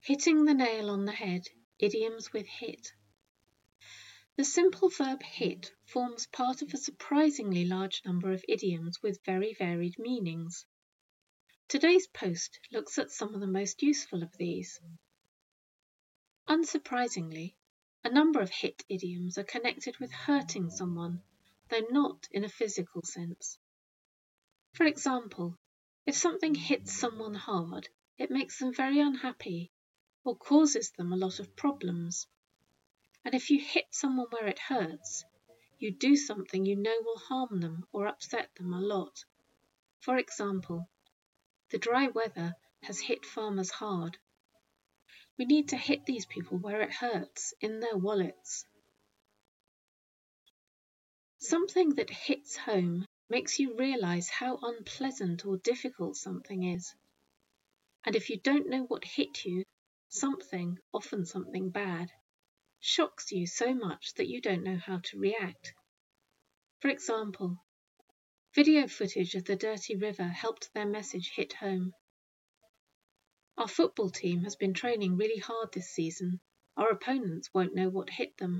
Hitting the nail on the head, idioms with hit. The simple verb hit forms part of a surprisingly large number of idioms with very varied meanings. Today's post looks at some of the most useful of these. Unsurprisingly, a number of hit idioms are connected with hurting someone, though not in a physical sense. For example, if something hits someone hard, it makes them very unhappy or causes them a lot of problems. And if you hit someone where it hurts, you do something you know will harm them or upset them a lot. For example, the dry weather has hit farmers hard. We need to hit these people where it hurts, in their wallets. Something that hits home makes you realize how unpleasant or difficult something is. And if you don't know what hit you, something, often something bad, shocks you so much that you don't know how to react. For example, video footage of the dirty river helped their message hit home. Our football team has been training really hard this season. Our opponents won't know what hit them.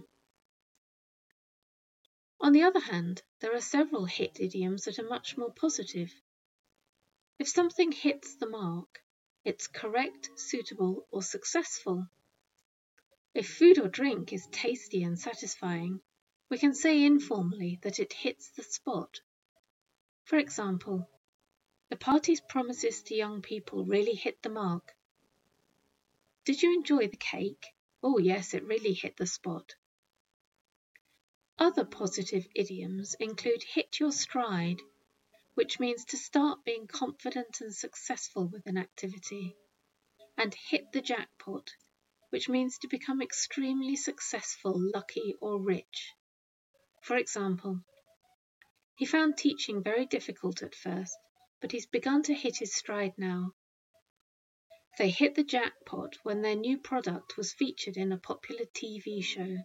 On the other hand, there are several hit idioms that are much more positive. If something hits the mark, it's correct, suitable, or successful. If food or drink is tasty and satisfying, we can say informally that it hits the spot. For example, the party's promises to young people really hit the mark. Did you enjoy the cake? Oh yes, it really hit the spot. Other positive idioms include hit your stride, which means to start being confident and successful with an activity, and hit the jackpot, which means to become extremely successful, lucky, or rich. For example, he found teaching very difficult at first, but he's begun to hit his stride now. They hit the jackpot when their new product was featured in a popular TV show.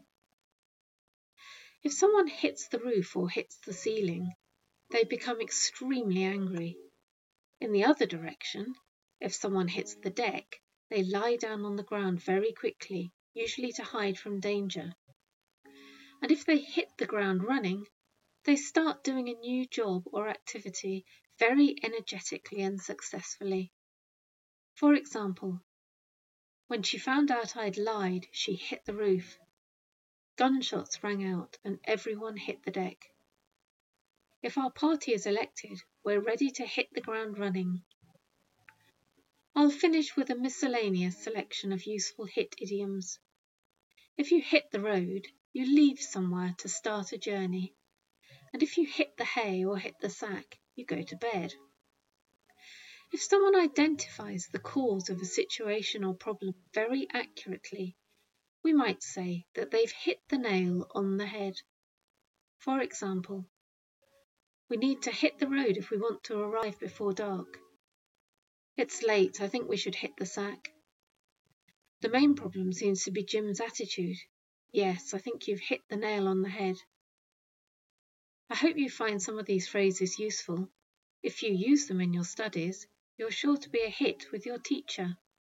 If someone hits the roof or hits the ceiling, they become extremely angry. In the other direction, if someone hits the deck, they lie down on the ground very quickly, usually to hide from danger. And if they hit the ground running, they start doing a new job or activity very energetically and successfully. For example, when she found out I'd lied, she hit the roof. Gunshots rang out and everyone hit the deck. If our party is elected, we're ready to hit the ground running. I'll finish with a miscellaneous selection of useful hit idioms. If you hit the road, you leave somewhere to start a journey. And if you hit the hay or hit the sack, you go to bed. If someone identifies the cause of a situation or problem very accurately, we might say that they've hit the nail on the head. For example, we need to hit the road if we want to arrive before dark. It's late, I think we should hit the sack. The main problem seems to be Jim's attitude. Yes, I think you've hit the nail on the head. I hope you find some of these phrases useful. If you use them in your studies, you're sure to be a hit with your teacher.